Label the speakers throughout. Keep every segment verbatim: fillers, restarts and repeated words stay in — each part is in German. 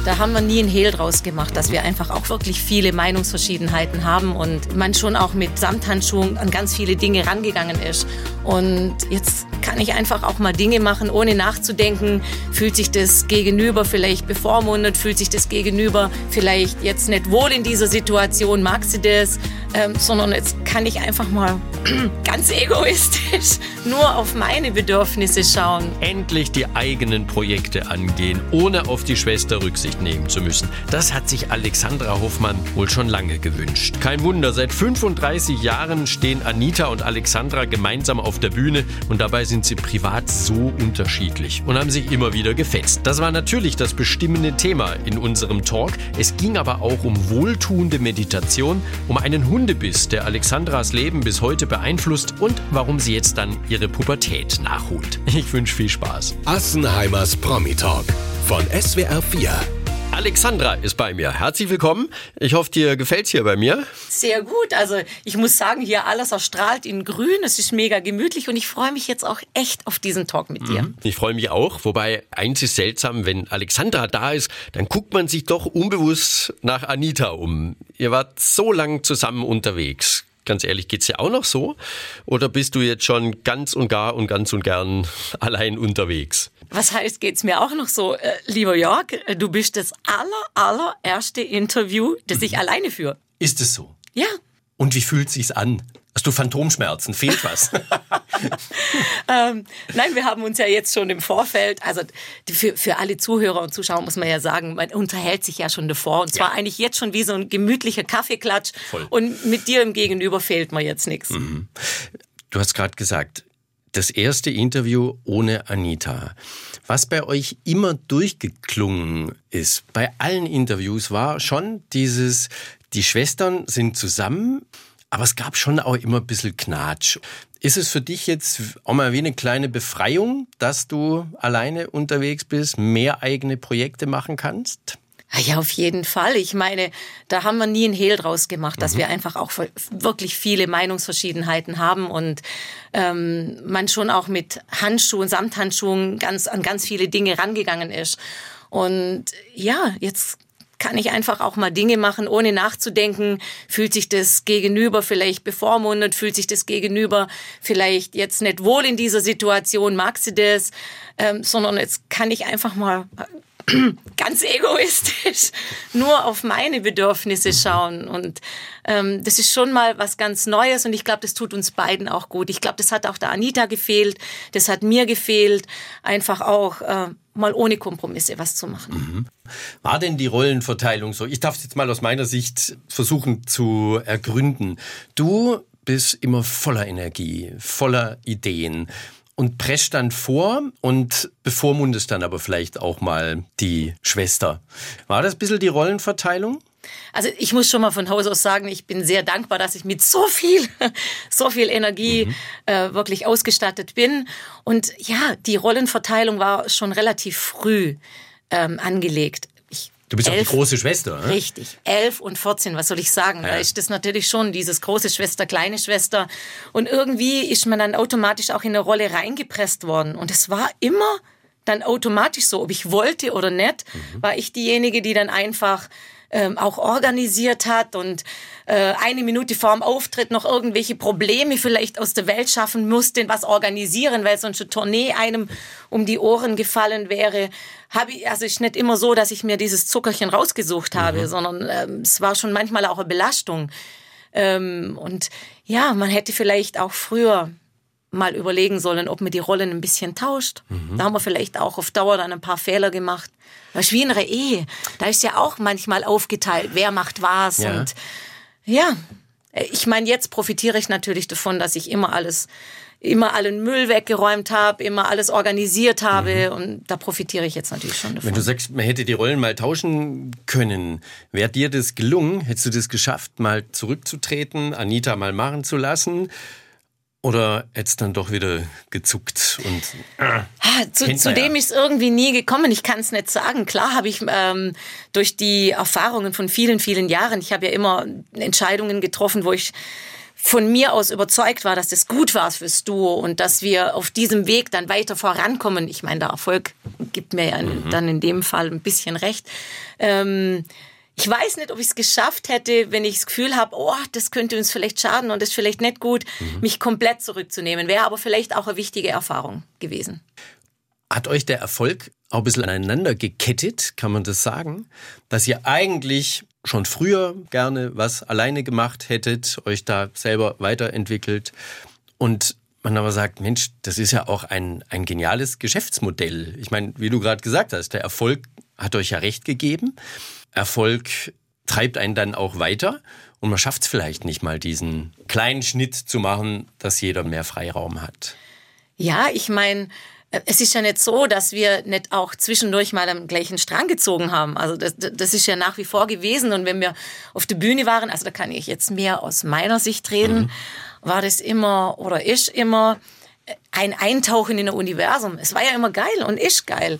Speaker 1: Da haben wir nie einen Hehl draus gemacht, dass wir einfach auch wirklich viele Meinungsverschiedenheiten haben und man schon auch mit Samthandschuhen an ganz viele Dinge rangegangen ist. Und jetzt kann ich einfach auch mal Dinge machen, ohne nachzudenken. Fühlt sich das Gegenüber vielleicht bevormundet? Fühlt sich das Gegenüber vielleicht jetzt nicht wohl in dieser Situation? Mag sie das? Ähm, sondern jetzt kann ich einfach mal ganz egoistisch nur auf meine Bedürfnisse schauen.
Speaker 2: Endlich die eigenen Projekte angehen, ohne auf die Schwester Rücksicht nehmen zu müssen. Das hat sich Alexandra Hoffmann wohl schon lange gewünscht. Kein Wunder, seit fünfunddreißig Jahren stehen Anita und Alexandra gemeinsam auf der Bühne und dabei sind sie privat so unterschiedlich und haben sich immer wieder gefetzt. Das war natürlich das bestimmende Thema in unserem Talk. Es ging aber auch um wohltuende Meditation, um einen Hundebiss, der Alexandras Leben bis heute beeinflusst und warum sie jetzt dann ihre Pubertät nachholt. Ich wünsche viel Spaß.
Speaker 3: Assenheimers Promi-Talk von S W R vier.
Speaker 2: Alexandra ist bei mir. Herzlich willkommen. Ich hoffe, dir gefällt's hier bei mir.
Speaker 1: Sehr gut. Also ich muss sagen, hier alles erstrahlt in grün. Es ist mega gemütlich und ich freue mich jetzt auch echt auf diesen Talk mit dir.
Speaker 2: Mhm. Ich freue mich auch. Wobei, eins ist seltsam, wenn Alexandra da ist, dann guckt man sich doch unbewusst nach Anita um. Ihr wart so lang zusammen unterwegs. Ganz ehrlich, geht's dir auch noch so? Oder bist du jetzt schon ganz und gar und ganz und gern allein unterwegs?
Speaker 1: Was heißt, geht's mir auch noch so? Äh, lieber Jörg, du bist das aller, allererste Interview, das ich mhm. alleine führe.
Speaker 4: Ist es so?
Speaker 1: Ja.
Speaker 4: Und wie fühlt sich's an? Hast du Phantomschmerzen? Fehlt was?
Speaker 1: ähm, nein, wir haben uns ja jetzt schon im Vorfeld, also für, für alle Zuhörer und Zuschauer muss man ja sagen, man unterhält sich ja schon davor und zwar ja. eigentlich jetzt schon wie so ein gemütlicher Kaffeeklatsch. Voll. Und mit dir im Gegenüber fehlt mir jetzt nichts.
Speaker 4: Mhm. Du hast gerade gesagt, das erste Interview ohne Anita. Was bei euch immer durchgeklungen ist, bei allen Interviews war schon dieses, die Schwestern sind zusammen, aber es gab schon auch immer ein bisschen Knatsch. Ist es für dich jetzt auch mal wie eine kleine Befreiung, dass du alleine unterwegs bist, mehr eigene Projekte machen kannst?
Speaker 1: Ja, auf jeden Fall. Ich meine, da haben wir nie einen Hehl draus gemacht, dass mhm. wir einfach auch wirklich viele Meinungsverschiedenheiten haben und ähm, man schon auch mit Handschuhen, Samthandschuhen ganz, an ganz viele Dinge rangegangen ist. Und ja, jetzt kann ich einfach auch mal Dinge machen, ohne nachzudenken. Fühlt sich das Gegenüber vielleicht bevormundet? Fühlt sich das Gegenüber vielleicht jetzt nicht wohl in dieser Situation? Mag sie das? Ähm, sondern jetzt kann ich einfach mal ganz egoistisch nur auf meine Bedürfnisse schauen. Und ähm, das ist schon mal was ganz Neues und ich glaube, das tut uns beiden auch gut. Ich glaube, das hat auch der Anita gefehlt, das hat mir gefehlt, einfach auch äh, mal ohne Kompromisse was zu machen.
Speaker 4: Mhm. War denn die Rollenverteilung so? Ich darf es jetzt mal aus meiner Sicht versuchen zu ergründen. Du bist immer voller Energie, voller Ideen. Und prescht dann vor und bevormundest dann aber vielleicht auch mal die Schwester. War das ein bisschen die Rollenverteilung?
Speaker 1: Also ich muss schon mal von Haus aus sagen, ich bin sehr dankbar, dass ich mit so viel, so viel Energie mhm. äh, wirklich ausgestattet bin. Und ja, die Rollenverteilung war schon relativ früh ähm, angelegt.
Speaker 4: Du bist elf, auch die große Schwester, ne?
Speaker 1: Richtig. Elf und vierzehn, was soll ich sagen? Ja. Da ist das natürlich schon dieses große Schwester, kleine Schwester. Und irgendwie ist man dann automatisch auch in eine Rolle reingepresst worden. Und es war immer dann automatisch so, ob ich wollte oder nicht, mhm. war ich diejenige, die dann einfach ähm, auch organisiert hat und äh, eine Minute vor dem Auftritt noch irgendwelche Probleme vielleicht aus der Welt schaffen musste, was organisieren, weil sonst eine Tournee einem um die Ohren gefallen wäre. Habe ich, also ist nicht immer so, dass ich mir dieses Zuckerchen rausgesucht habe, mhm. sondern ähm, es war schon manchmal auch eine Belastung. Ähm, und ja, man hätte vielleicht auch früher mal überlegen sollen, ob man die Rollen ein bisschen tauscht. Mhm. Da haben wir vielleicht auch auf Dauer dann ein paar Fehler gemacht. Das ist wie in einer Ehe. Da ist ja auch manchmal aufgeteilt, wer macht was. Ja. Und ja, ich meine, jetzt profitiere ich natürlich davon, dass ich immer alles, immer allen Müll weggeräumt habe, immer alles organisiert habe. Mhm. Und da profitiere ich jetzt natürlich schon davon.
Speaker 4: Wenn du sagst, man hätte die Rollen mal tauschen können, wäre dir das gelungen? Hättest du das geschafft, mal zurückzutreten, Anita mal machen zu lassen? Oder hättest dann doch wieder gezuckt und äh,
Speaker 1: ah, zu, zu dem ist es irgendwie nie gekommen. Ich kann es nicht sagen. Klar habe ich ähm, durch die Erfahrungen von vielen, vielen Jahren, ich habe ja immer Entscheidungen getroffen, wo ich von mir aus überzeugt war, dass das gut war fürs Duo und dass wir auf diesem Weg dann weiter vorankommen. Ich meine, der Erfolg gibt mir ja mhm. dann in dem Fall ein bisschen recht. Ähm, ich weiß nicht, ob ich es geschafft hätte, wenn ich das Gefühl habe, oh, das könnte uns vielleicht schaden und das ist vielleicht nicht gut, mhm. mich komplett zurückzunehmen. Wäre aber vielleicht auch eine wichtige Erfahrung gewesen.
Speaker 4: Hat euch der Erfolg auch ein bisschen aneinander gekettet, kann man das sagen? Dass ihr eigentlich schon früher gerne was alleine gemacht hättet, euch da selber weiterentwickelt und man aber sagt, Mensch, das ist ja auch ein, ein geniales Geschäftsmodell. Ich meine, wie du gerade gesagt hast, der Erfolg hat euch ja recht gegeben. Erfolg treibt einen dann auch weiter und man schafft es vielleicht nicht mal, diesen kleinen Schnitt zu machen, dass jeder mehr Freiraum hat.
Speaker 1: Ja, ich meine, es ist ja nicht so, dass wir nicht auch zwischendurch mal am gleichen Strang gezogen haben. Also das, das ist ja nach wie vor gewesen. Und wenn wir auf der Bühne waren, also da kann ich jetzt mehr aus meiner Sicht reden, mhm. war das immer oder ist immer ein Eintauchen in ein Universum. Es war ja immer geil und ist geil.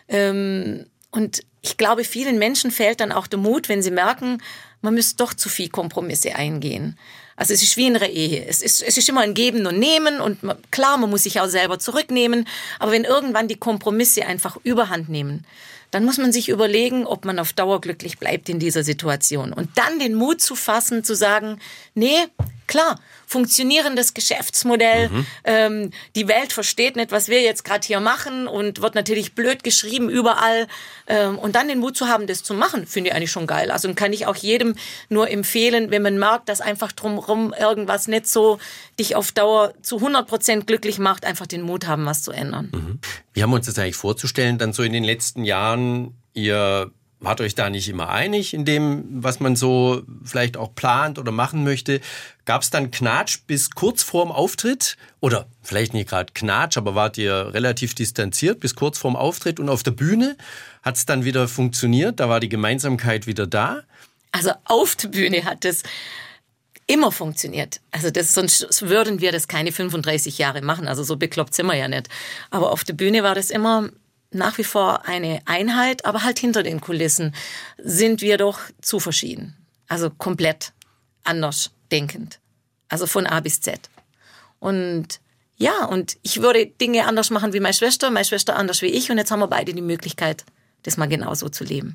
Speaker 1: Und ich glaube, vielen Menschen fehlt dann auch der Mut, wenn sie merken, man müsste doch zu viel Kompromisse eingehen. Also es ist wie in einer Ehe. Es ist, es ist immer ein Geben und Nehmen und man, klar, man muss sich auch selber zurücknehmen. Aber wenn irgendwann die Kompromisse einfach Überhand nehmen, dann muss man sich überlegen, ob man auf Dauer glücklich bleibt in dieser Situation. Und dann den Mut zu fassen, zu sagen, nee, klar, funktionierendes Geschäftsmodell, mhm. ähm, die Welt versteht nicht, was wir jetzt gerade hier machen und wird natürlich blöd geschrieben überall. Ähm, und dann den Mut zu haben, das zu machen, finde ich eigentlich schon geil. Also kann ich auch jedem nur empfehlen, wenn man merkt, dass einfach drumherum irgendwas nicht so dich auf Dauer zu hundert Prozent glücklich macht, einfach den Mut haben, was zu ändern.
Speaker 4: Mhm. Wie haben wir uns das eigentlich vorzustellen, dann so in den letzten Jahren, ihr wart euch da nicht immer einig in dem, was man so vielleicht auch plant oder machen möchte? Gab es dann Knatsch bis kurz vorm Auftritt? Oder vielleicht nicht gerade Knatsch, aber wart ihr relativ distanziert bis kurz vorm Auftritt? Und auf der Bühne hat es dann wieder funktioniert? Da war die Gemeinsamkeit wieder da?
Speaker 1: Also auf der Bühne hat es immer funktioniert. Also das, sonst würden wir das keine fünfunddreißig Jahre machen. Also so bekloppt sind wir ja nicht. Aber auf der Bühne war das immer nach wie vor eine Einheit, aber halt hinter den Kulissen sind wir doch zu verschieden. Also komplett anders denkend. Also von A bis Z. Und ja, und ich würde Dinge anders machen wie meine Schwester, meine Schwester anders wie ich und jetzt haben wir beide die Möglichkeit, das mal genauso zu leben.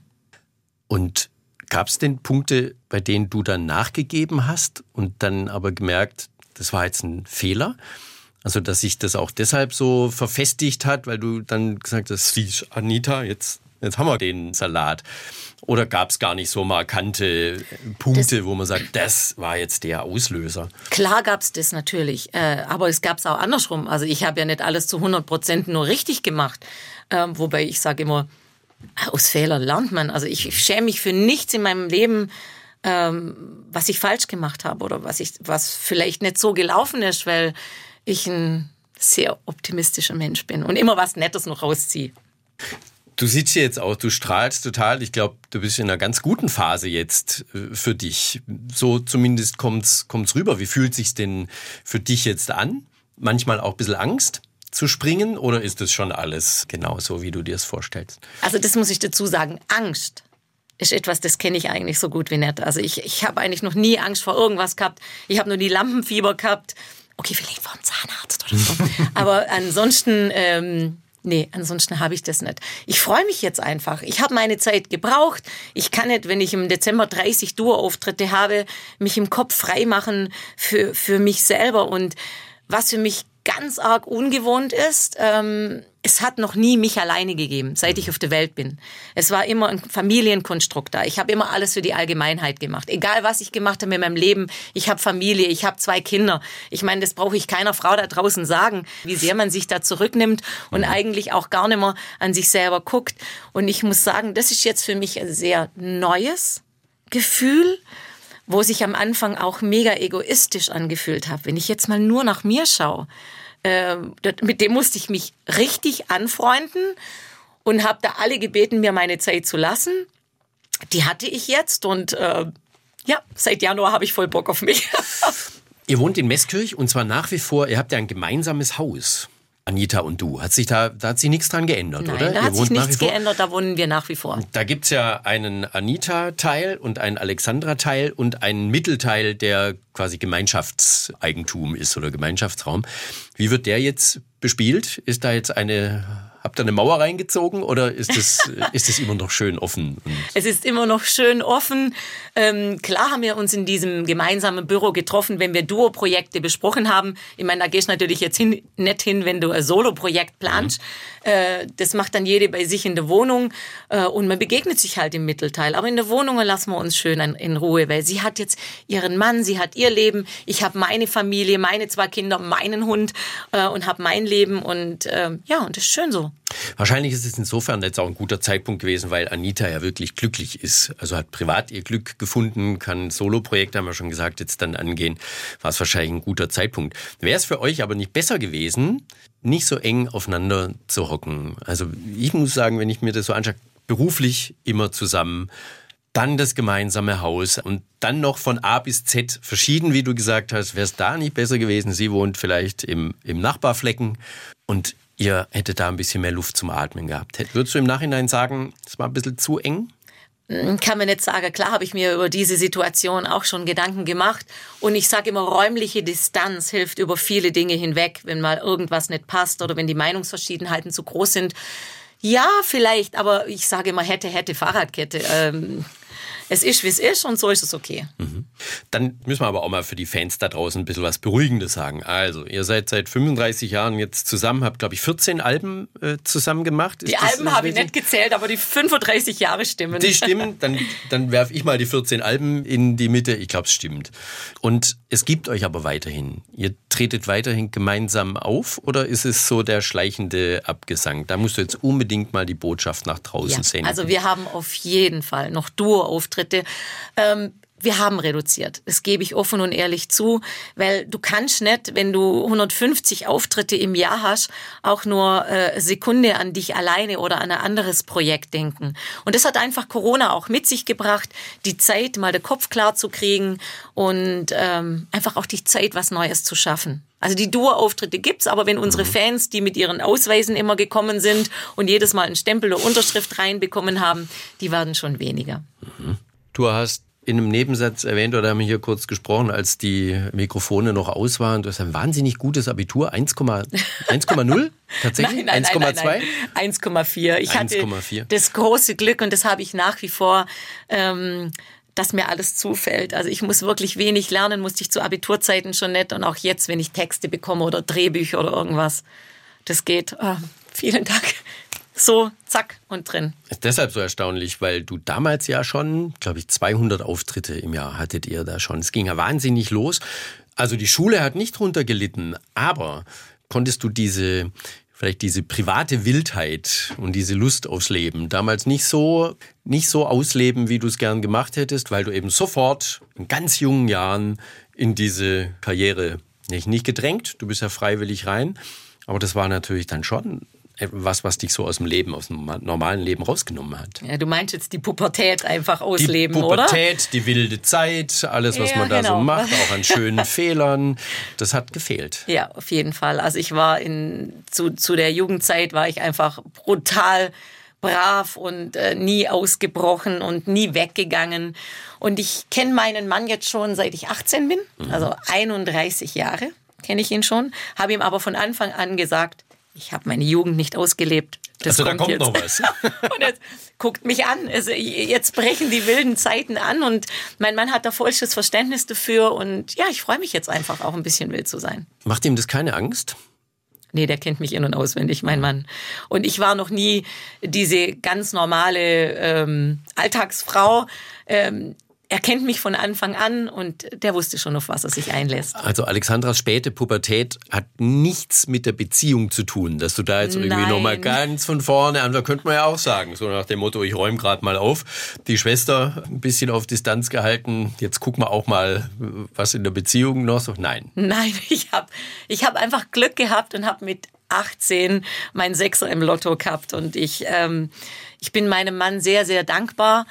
Speaker 4: Und gab es denn Punkte, bei denen du dann nachgegeben hast und dann aber gemerkt, das war jetzt ein Fehler? Also, dass sich das auch deshalb so verfestigt hat, weil du dann gesagt hast, Anita, jetzt, jetzt haben wir den Salat. Oder gab es gar nicht so markante Punkte, das, wo man sagt, das war jetzt der Auslöser?
Speaker 1: Klar gab es das natürlich, äh, aber es gab es auch andersrum. Also ich habe ja nicht alles zu hundert Prozent nur richtig gemacht. Äh, wobei ich sage immer, aus Fehlern lernt man. Also ich, ich schäme mich für nichts in meinem Leben, ähm, was ich falsch gemacht habe oder was, ich, was vielleicht nicht so gelaufen ist, weil ich ein sehr optimistischer Mensch bin und immer was Nettes noch rausziehe.
Speaker 4: Du siehst hier jetzt auch, du strahlst total. Ich glaube, du bist in einer ganz guten Phase jetzt für dich. So zumindest kommt's, kommt's rüber. Wie fühlt sich's denn für dich jetzt an? Manchmal auch ein bisschen Angst zu springen oder ist das schon alles genau so, wie du dir es vorstellst?
Speaker 1: Also das muss ich dazu sagen. Angst ist etwas, das kenne ich eigentlich so gut wie nicht. Also ich, ich habe eigentlich noch nie Angst vor irgendwas gehabt. Ich habe nur nie Lampenfieber gehabt. Okay, vielleicht vor einem Zahnarzt oder so. Aber ansonsten, ähm, nee, ansonsten habe ich das nicht. Ich freue mich jetzt einfach. Ich habe meine Zeit gebraucht. Ich kann nicht, wenn ich im Dezember dreißig Dur-Auftritte habe, mich im Kopf frei machen für, für mich selber. Und was für mich ganz arg ungewohnt ist, ähm, es hat noch nie mich alleine gegeben, seit ich auf der Welt bin. Es war immer ein Familienkonstrukt da. Ich habe immer alles für die Allgemeinheit gemacht. Egal, was ich gemacht habe in meinem Leben, ich habe Familie, ich habe zwei Kinder. Ich meine, das brauche ich keiner Frau da draußen sagen, wie sehr man sich da zurücknimmt und eigentlich auch gar nicht mehr an sich selber guckt. Und ich muss sagen, das ist jetzt für mich ein sehr neues Gefühl, wo sich am Anfang auch mega egoistisch angefühlt habe. Wenn ich jetzt mal nur nach mir schaue, äh, mit dem musste ich mich richtig anfreunden und habe da alle gebeten, mir meine Zeit zu lassen. Die hatte ich jetzt und äh, ja, seit Januar habe ich voll Bock auf mich.
Speaker 4: Ihr wohnt in Meßkirch und zwar nach wie vor, ihr habt ja ein gemeinsames Haus. Anita und du. Hat sich da, da hat sich nichts dran geändert,
Speaker 1: Nein,
Speaker 4: oder?
Speaker 1: da
Speaker 4: Ihr
Speaker 1: hat sich
Speaker 4: wohnt nach
Speaker 1: nichts
Speaker 4: wie vor?
Speaker 1: geändert, da wohnen wir nach wie vor.
Speaker 4: Da gibt's ja einen Anita-Teil und einen Alexandra-Teil und einen Mittelteil, der quasi Gemeinschaftseigentum ist oder Gemeinschaftsraum. Wie wird der jetzt bespielt? Ist da jetzt eine... Habt ihr eine Mauer reingezogen oder ist es ist es immer noch schön offen? Und
Speaker 1: es ist immer noch schön offen. Ähm, klar haben wir uns in diesem gemeinsamen Büro getroffen, wenn wir Duo-Projekte besprochen haben. Ich meine, da gehst du natürlich jetzt hin, nicht hin, wenn du ein Solo-Projekt planst. Mhm. Äh, das macht dann jede bei sich in der Wohnung äh, und man begegnet sich halt im Mittelteil. Aber in der Wohnung lassen wir uns schön in, in Ruhe, weil sie hat jetzt ihren Mann, sie hat ihr Leben, ich habe meine Familie, meine zwei Kinder, meinen Hund äh, und habe mein Leben und äh, ja, und das ist schön so.
Speaker 4: Wahrscheinlich ist es insofern jetzt auch ein guter Zeitpunkt gewesen, weil Anita ja wirklich glücklich ist. Also hat privat ihr Glück gefunden, kann Solo-Projekte, haben wir schon gesagt, jetzt dann angehen. War es wahrscheinlich ein guter Zeitpunkt. Wäre es für euch aber nicht besser gewesen, nicht so eng aufeinander zu hocken? Also ich muss sagen, wenn ich mir das so anschaue, beruflich immer zusammen, dann das gemeinsame Haus und dann noch von A bis Z verschieden, wie du gesagt hast. Wäre es da nicht besser gewesen? Sie wohnt vielleicht im, im Nachbarflecken und ihr hättet da ein bisschen mehr Luft zum Atmen gehabt. Würdest du im Nachhinein sagen, es war ein bisschen zu eng?
Speaker 1: Kann man nicht sagen. Klar habe ich mir über diese Situation auch schon Gedanken gemacht. Und ich sage immer, räumliche Distanz hilft über viele Dinge hinweg, wenn mal irgendwas nicht passt oder wenn die Meinungsverschiedenheiten zu groß sind. Ja, vielleicht, aber ich sage immer, hätte, hätte, Fahrradkette. Ähm, es ist, wie es ist und so ist es okay.
Speaker 4: Mhm. Dann müssen wir aber auch mal für die Fans da draußen ein bisschen was Beruhigendes sagen. Also, ihr seid seit fünfunddreißig Jahren jetzt zusammen, habt, glaube ich, vierzehn Alben äh, zusammen gemacht. Ist
Speaker 1: die Alben habe ich nicht gezählt, aber die fünfunddreißig Jahre stimmen.
Speaker 4: Die stimmen, dann, dann werfe ich mal die vierzehn Alben in die Mitte. Ich glaube, es stimmt. Und es gibt euch aber weiterhin. Ihr tretet weiterhin gemeinsam auf oder ist es so der schleichende Abgesang? Da musst du jetzt unbedingt mal die Botschaft nach draußen
Speaker 1: ja,
Speaker 4: senden.
Speaker 1: Also wir haben auf jeden Fall noch Duo-Auftritte. Ähm, wir haben reduziert. Das gebe ich offen und ehrlich zu, weil du kannst nicht, wenn du hundertfünfzig Auftritte im Jahr hast, auch nur äh, eine Sekunde an dich alleine oder an ein anderes Projekt denken. Und das hat einfach Corona auch mit sich gebracht, die Zeit, mal den Kopf klar zu kriegen und ähm, einfach auch die Zeit, was Neues zu schaffen. Also die Duo-Auftritte gibt's, aber wenn unsere Fans, die mit ihren Ausweisen immer gekommen sind und jedes Mal einen Stempel oder Unterschrift reinbekommen haben, die werden schon weniger.
Speaker 4: Mhm. Du hast in einem Nebensatz erwähnt, oder haben wir hier kurz gesprochen, als die Mikrofone noch aus waren, du hast ein wahnsinnig gutes Abitur, eins Komma null tatsächlich?
Speaker 1: Nein, nein,
Speaker 4: eins Komma zwei?
Speaker 1: eins Komma vier. Ich hatte das große Glück und das habe ich nach wie vor, ähm, dass mir alles zufällt. Also ich muss wirklich wenig lernen, musste ich zu Abiturzeiten schon nicht und auch jetzt, wenn ich Texte bekomme oder Drehbücher oder irgendwas, das geht. Oh, vielen Dank. So, zack, und drin.
Speaker 4: Ist deshalb so erstaunlich, weil du damals ja schon, glaube ich, zweihundert Auftritte im Jahr hattet ihr da schon. Es ging ja wahnsinnig los. Also die Schule hat nicht drunter gelitten, aber konntest du diese, vielleicht diese private Wildheit und diese Lust aufs Leben damals nicht so, nicht so ausleben, wie du es gern gemacht hättest, weil du eben sofort in ganz jungen Jahren in diese Karriere nicht, nicht gedrängt, du bist ja freiwillig rein, aber das war natürlich dann schon was, was dich so aus dem Leben, aus dem normalen Leben rausgenommen hat.
Speaker 1: Ja, du meinst jetzt die Pubertät einfach ausleben,
Speaker 4: oder? Die Pubertät,
Speaker 1: oder?
Speaker 4: Die wilde Zeit, alles, was
Speaker 1: ja,
Speaker 4: man da
Speaker 1: genau.
Speaker 4: so macht, auch an schönen Fehlern, das hat gefehlt.
Speaker 1: Ja, auf jeden Fall. Also ich war in, zu, zu der Jugendzeit war ich einfach brutal brav und äh, nie ausgebrochen und nie weggegangen. Und ich kenne meinen Mann jetzt schon, seit ich achtzehn bin, mhm. also einunddreißig Jahre kenne ich ihn schon, habe ihm aber von Anfang an gesagt, ich habe meine Jugend nicht ausgelebt. Das
Speaker 4: also
Speaker 1: kommt
Speaker 4: da kommt
Speaker 1: jetzt.
Speaker 4: noch was.
Speaker 1: Und jetzt guckt mich an. Also jetzt brechen die wilden Zeiten an und mein Mann hat da vollstes Verständnis dafür und ja, ich freue mich jetzt einfach auch ein bisschen wild zu sein.
Speaker 4: Macht ihm das keine Angst?
Speaker 1: Nee, der kennt mich in- und auswendig, mein Mann. Und ich war noch nie diese ganz normale ähm, Alltagsfrau. Ähm, Er kennt mich von Anfang an und der wusste schon, auf was er sich einlässt.
Speaker 4: Also Alexandras späte Pubertät hat nichts mit der Beziehung zu tun, dass du da jetzt irgendwie
Speaker 1: Nein.
Speaker 4: nochmal ganz von vorne an, da könnte man ja auch sagen, so nach dem Motto, ich räume gerade mal auf, die Schwester ein bisschen auf Distanz gehalten, jetzt gucken wir auch mal, was in der Beziehung noch so. Nein.
Speaker 1: Nein, ich habe ich hab einfach Glück gehabt und habe mit achtzehn meinen Sechser im Lotto gehabt und ich, ähm, ich bin meinem Mann sehr, sehr dankbar.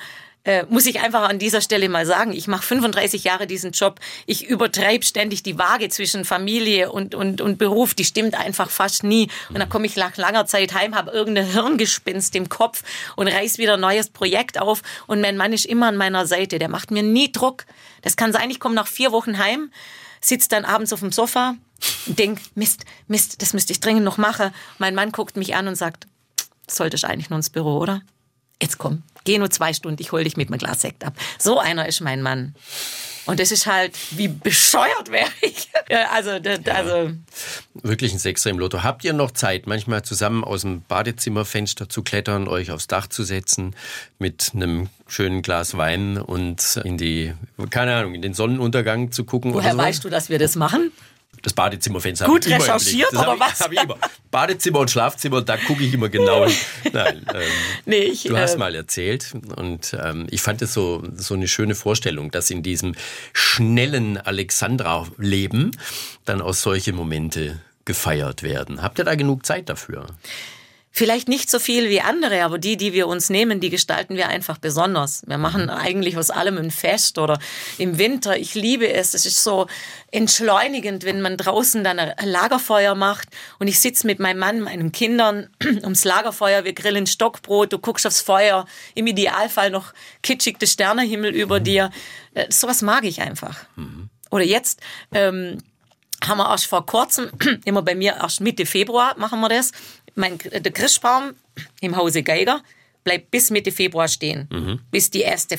Speaker 1: Äh, muss ich einfach an dieser Stelle mal sagen, ich mache fünfunddreißig Jahre diesen Job. Ich übertreibe ständig die Waage zwischen Familie und, und, und Beruf. Die stimmt einfach fast nie. Und dann komme ich nach langer Zeit heim, habe irgendein Hirngespinst im Kopf und reiß wieder ein neues Projekt auf. Und mein Mann ist immer an meiner Seite. Der macht mir nie Druck. Das kann sein, ich komme nach vier Wochen heim, sitze dann abends auf dem Sofa und denke, Mist, Mist, das müsste ich dringend noch machen. Mein Mann guckt mich an und sagt, solltest eigentlich nur ins Büro, oder? Jetzt komm, geh nur zwei Stunden, ich hol dich mit einem Glas Sekt ab. So einer ist mein Mann. Und das ist halt, wie bescheuert wäre ich. Also, das, ja. also.
Speaker 4: Wirklich ein Sechser im Lotto. Habt ihr noch Zeit, manchmal zusammen aus dem Badezimmerfenster zu klettern, euch aufs Dach zu setzen, mit einem schönen Glas Wein und in die, keine Ahnung, in den Sonnenuntergang zu gucken?
Speaker 1: Woher
Speaker 4: oder so?
Speaker 1: Weißt du, dass wir das machen?
Speaker 4: Das Badezimmerfenster.
Speaker 1: Gut recherchiert, oder
Speaker 4: ich,
Speaker 1: was?
Speaker 4: Hab ich immer. Badezimmer und Schlafzimmer, da gucke ich immer genau hin. Nein, ähm,
Speaker 1: nee, ich,
Speaker 4: du hast
Speaker 1: äh,
Speaker 4: mal erzählt und ähm, ich fand es so, so eine schöne Vorstellung, dass in diesem schnellen Alexandra-Leben dann auch solche Momente gefeiert werden. Habt ihr da genug Zeit dafür?
Speaker 1: Vielleicht nicht so viel wie andere, aber die, die wir uns nehmen, die gestalten wir einfach besonders. Wir machen eigentlich aus allem ein Fest oder im Winter. Ich liebe es. Es ist so entschleunigend, wenn man draußen dann ein Lagerfeuer macht und ich sitze mit meinem Mann, meinen Kindern ums Lagerfeuer. Wir grillen Stockbrot, du guckst aufs Feuer. Im Idealfall noch kitschig der Sternenhimmel über dir. Sowas mag ich einfach. Mhm. Oder jetzt ähm, haben wir erst vor kurzem, immer bei mir erst Mitte Februar machen wir das. Mein, der Christbaum im Hause Geiger bleibt bis Mitte Februar stehen, mhm. bis die Äste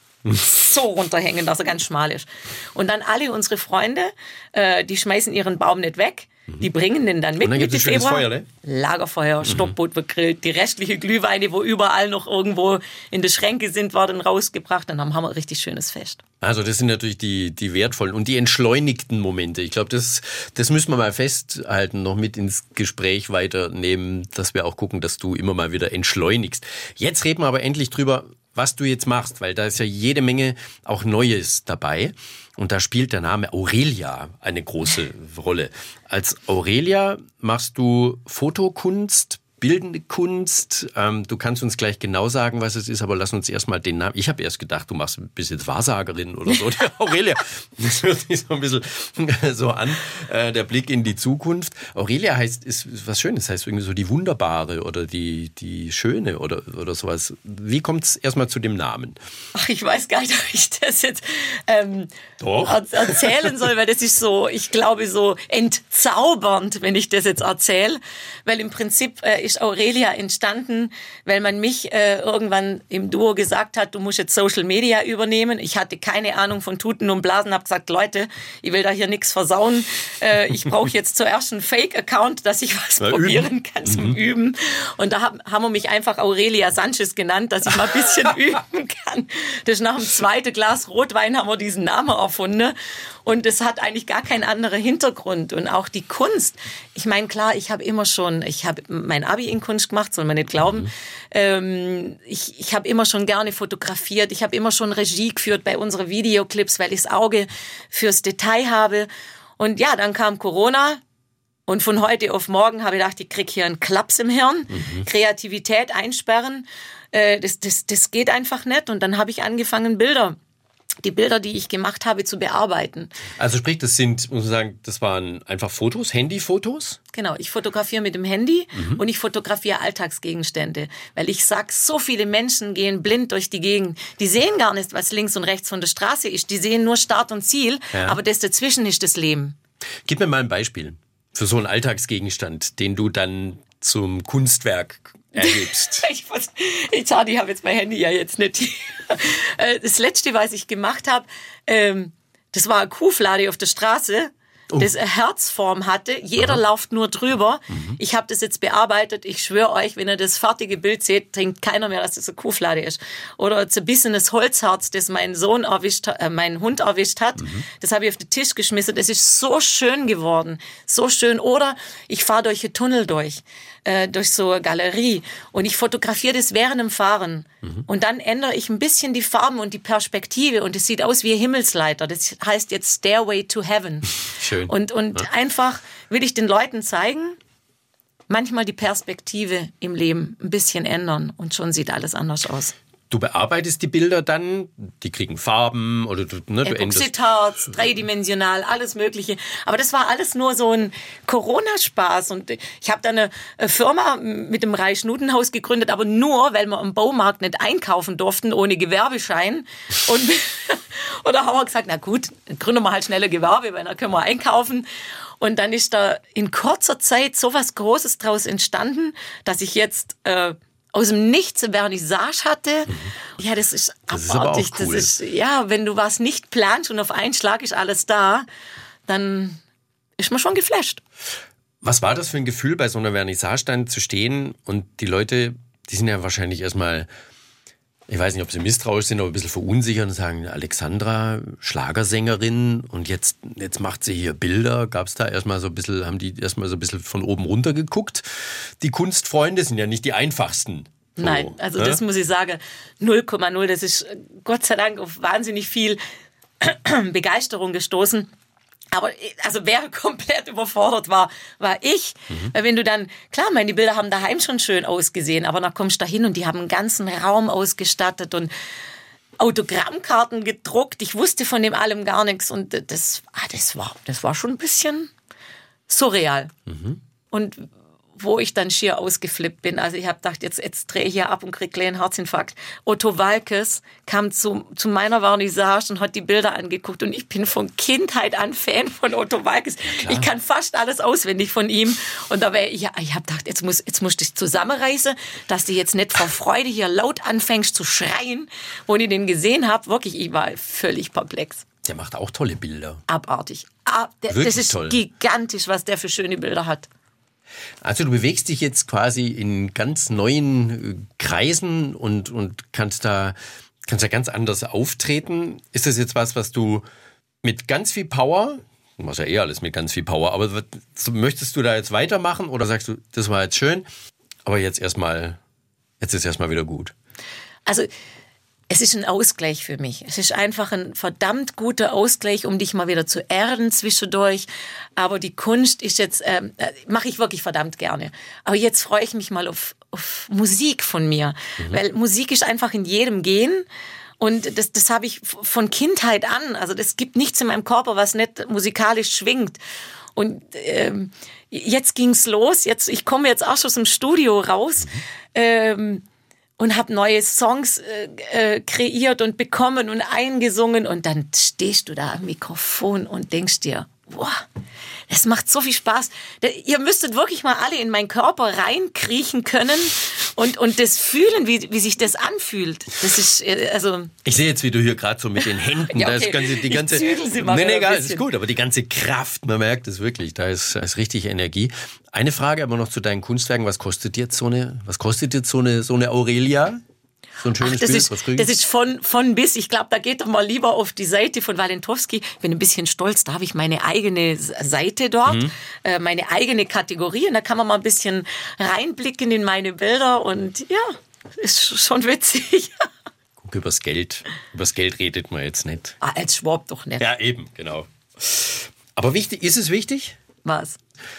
Speaker 1: so runterhängen, dass er ganz schmal ist. Und dann alle unsere Freunde, äh, die schmeißen ihren Baum nicht weg, die bringen den dann mit.
Speaker 4: Und dann
Speaker 1: Mitte
Speaker 4: Februar. Feuer, ne?
Speaker 1: Lagerfeuer, mhm. Stockbrot wird gegrillt, die restliche Glühweine, wo überall noch irgendwo in der Schränke sind, werden rausgebracht. Dann haben wir ein richtig schönes Fest.
Speaker 4: Also das sind natürlich die, die wertvollen und die entschleunigten Momente. Ich glaube, das, das müssen wir mal festhalten, noch mit ins Gespräch weiternehmen, dass wir auch gucken, dass du immer mal wieder entschleunigst. Jetzt reden wir aber endlich drüber, was du jetzt machst, weil da ist ja jede Menge auch Neues dabei. Und da spielt der Name Aurelia eine große Rolle. Als Aurelia machst du Fotokunst, bildende Kunst. Ähm, du kannst uns gleich genau sagen, was es ist, aber lass uns erstmal den Namen. Ich habe erst gedacht, du machst bist jetzt Wahrsagerin oder so. Der Aurelia, das hört sich so ein bisschen so an, äh, der Blick in die Zukunft. Aurelia heißt, ist, ist was Schönes, heißt irgendwie so die Wunderbare oder die, die Schöne oder, oder sowas. Wie kommt es erstmal zu dem Namen?
Speaker 1: Ach, ich weiß gar nicht, ob ich das jetzt ähm,
Speaker 4: Doch.
Speaker 1: er- erzählen soll, weil das ist so, ich glaube, so entzaubernd, wenn ich das jetzt erzähle, weil im Prinzip äh, ist Aurelia entstanden, weil man mich äh, irgendwann im Duo gesagt hat, du musst jetzt Social Media übernehmen. Ich hatte keine Ahnung von Tuten und Blasen, habe gesagt, Leute, ich will da hier nichts versauen. Äh, ich brauche jetzt zuerst einen Fake-Account, dass ich was
Speaker 4: Na,
Speaker 1: probieren
Speaker 4: üben.
Speaker 1: kann zum mhm. Üben. Und da haben, haben wir mich einfach Aurelia Sanchez genannt, dass ich mal ein bisschen üben kann. Das ist nach dem zweiten Glas Rotwein haben wir diesen Namen erfunden. Und es hat eigentlich gar keinen anderen Hintergrund. Und auch die Kunst. Ich meine, klar, ich habe immer schon, ich habe mein Abi in Kunst gemacht, soll man nicht glauben. Mhm. Ähm, ich ich habe immer schon gerne fotografiert. Ich habe immer schon Regie geführt bei unseren Videoclips, weil ich das Auge fürs Detail habe. Und ja, dann kam Corona. Und von heute auf morgen habe ich gedacht, ich krieg hier einen Klaps im Hirn. Mhm. Kreativität einsperren. Äh, das, das, das geht einfach nicht. Und dann habe ich angefangen, Bilder die Bilder, die ich gemacht habe, zu bearbeiten.
Speaker 4: Also sprich, das sind, muss man sagen, das waren einfach Fotos, Handyfotos?
Speaker 1: Genau, ich fotografiere mit dem Handy mhm. und ich fotografiere Alltagsgegenstände. Weil ich sag, so viele Menschen gehen blind durch die Gegend. Die sehen gar nicht, was links und rechts von der Straße ist. Die sehen nur Start und Ziel, ja. aber das dazwischen ist das Leben.
Speaker 4: Gib mir mal ein Beispiel für so einen Alltagsgegenstand, den du dann zum Kunstwerk erlebst.
Speaker 1: ich ich, ich habe jetzt mein Handy ja jetzt nicht hier. Das Letzte, was ich gemacht habe, ähm, das war eine Kuhflade auf der Straße, oh. das eine Herzform hatte. Jeder Aha. läuft nur drüber. Mhm. Ich habe das jetzt bearbeitet. Ich schwöre euch, wenn ihr das fertige Bild seht, trinkt keiner mehr, dass das eine Kuhflade ist. Oder ein zerbissenes Holzherz, das mein Sohn erwischt, äh, mein Hund erwischt hat. Mhm. Das habe ich auf den Tisch geschmissen. Das ist so schön geworden. So schön. Oder ich fahre durch einen Tunnel durch. durch so eine Galerie und ich fotografiere das während dem Fahren mhm. und dann ändere ich ein bisschen die Farben und die Perspektive und es sieht aus wie eine Himmelsleiter. Das heißt jetzt Stairway to Heaven.
Speaker 4: Schön.
Speaker 1: Und, und ja. einfach will ich den Leuten zeigen, manchmal die Perspektive im Leben ein bisschen ändern und schon sieht alles anders aus.
Speaker 4: du bearbeitest die Bilder dann, die kriegen Farben oder du, ne, du änderst.
Speaker 1: Epoxidharz, dreidimensional, alles Mögliche. Aber das war alles nur so ein Corona-Spaß. Und ich habe dann eine Firma mit dem Reich-Nudenhaus gegründet, aber nur, weil wir im Baumarkt nicht einkaufen durften, ohne Gewerbeschein. Und, und da haben wir gesagt, na gut, gründen wir halt schnell ein Gewerbe, weil dann können wir einkaufen. Und dann ist da in kurzer Zeit so was Großes draus entstanden, dass ich jetzt äh, aus dem Nichts eine Vernissage hatte. Mhm. Ja, das ist
Speaker 4: das
Speaker 1: abartig.
Speaker 4: Ist aber auch cool.
Speaker 1: Das ist, ja, wenn du was nicht planst und auf einen Schlag ist alles da, dann ist man schon geflasht.
Speaker 4: Was war das für ein Gefühl, bei so einer Vernissage dann zu stehen und die Leute, die sind ja wahrscheinlich erstmal, ich weiß nicht, ob sie misstrauisch sind, aber ein bisschen verunsichert und sagen, Alexandra, Schlagersängerin und jetzt, jetzt macht sie hier Bilder. Gab es da erstmal so ein bisschen, haben die erstmal so ein bisschen von oben runter geguckt? Die Kunstfreunde sind ja nicht die einfachsten. So,
Speaker 1: Nein, also
Speaker 4: ne?
Speaker 1: Das muss ich sagen, null Komma null. Das ist Gott sei Dank auf wahnsinnig viel Begeisterung gestoßen. Aber also wer komplett überfordert war, war ich. Mhm. Weil wenn du dann, klar, meine Bilder haben daheim schon schön ausgesehen, aber dann kommst du da hin und die haben einen ganzen Raum ausgestattet und Autogrammkarten gedruckt. Ich wusste von dem allem gar nichts und das, ah, das, war, das war schon ein bisschen surreal. Mhm. Und wo ich dann schier ausgeflippt bin. Also ich habe gedacht, jetzt, jetzt drehe ich hier ab und kriege einen Herzinfarkt. Otto Waalkes kam zu, zu meiner Vernissage und hat die Bilder angeguckt und ich bin von Kindheit an Fan von Otto Waalkes. Ja, ich kann fast alles auswendig von ihm und da wäre ich, ja, ich habe gedacht, jetzt muss, jetzt musst du dich zusammenreißen, dass du jetzt nicht vor Freude hier laut anfängst zu schreien. Wo ich den gesehen habe, wirklich, ich war völlig perplex.
Speaker 4: Der macht auch tolle Bilder.
Speaker 1: Abartig. Ah, der, das ist toll. Gigantisch, was der für schöne Bilder hat.
Speaker 4: Also du bewegst dich jetzt quasi in ganz neuen Kreisen und, und kannst da, kannst da ganz anders auftreten. Ist das jetzt was, was du mit ganz viel Power, du machst ja eh alles mit ganz viel Power, aber möchtest du da jetzt weitermachen oder sagst du, das war jetzt schön, aber jetzt erstmal, jetzt ist erstmal wieder gut?
Speaker 1: Also es ist ein Ausgleich für mich. Es ist einfach ein verdammt guter Ausgleich, um dich mal wieder zu erden zwischendurch. Aber die Kunst ist jetzt, ähm, mache ich wirklich verdammt gerne. Aber jetzt freue ich mich mal auf, auf Musik von mir. Mhm. Weil Musik ist einfach in jedem Gen. Und das, das habe ich von Kindheit an. Also das gibt nichts in meinem Körper, was nicht musikalisch schwingt. Und ähm, jetzt ging's los. Jetzt, ich komme jetzt auch schon aus dem Studio raus. Mhm. Ähm, und habe neue Songs äh, kreiert und bekommen und eingesungen und dann stehst du da am Mikrofon und denkst dir, boah, es macht so viel Spaß. Ihr müsstet wirklich mal alle in meinen Körper reinkriechen können und, und das fühlen, wie, wie sich das anfühlt. Das ist, also.
Speaker 4: Ich sehe jetzt, wie du hier gerade so mit den Händen,
Speaker 1: ja, okay.
Speaker 4: da ist ganze, die ganze.
Speaker 1: Ich zügel sie mal
Speaker 4: nee, nee, egal, ist gut, aber die ganze Kraft, man merkt es wirklich, da ist, da ist richtig Energie. Eine Frage aber noch zu deinen Kunstwerken, was kostet jetzt so eine, was kostet jetzt so eine, so eine Aurelia? So ein schönes
Speaker 1: Ach, das
Speaker 4: Bild,
Speaker 1: ist,
Speaker 4: was kriegen?
Speaker 1: Das ist von, von bis. Ich glaube, da geht doch mal lieber auf die Seite von Walentowski. Ich bin ein bisschen stolz, da habe ich meine eigene Seite dort, mhm. äh, meine eigene Kategorie. Und da kann man mal ein bisschen reinblicken in meine Bilder. Und ja, ist schon witzig.
Speaker 4: Guck, übers Geld. Übers Geld redet man jetzt nicht.
Speaker 1: Ah, als Schwab doch nicht.
Speaker 4: Ja, eben, genau. Aber wichtig, ist es wichtig?
Speaker 1: Was?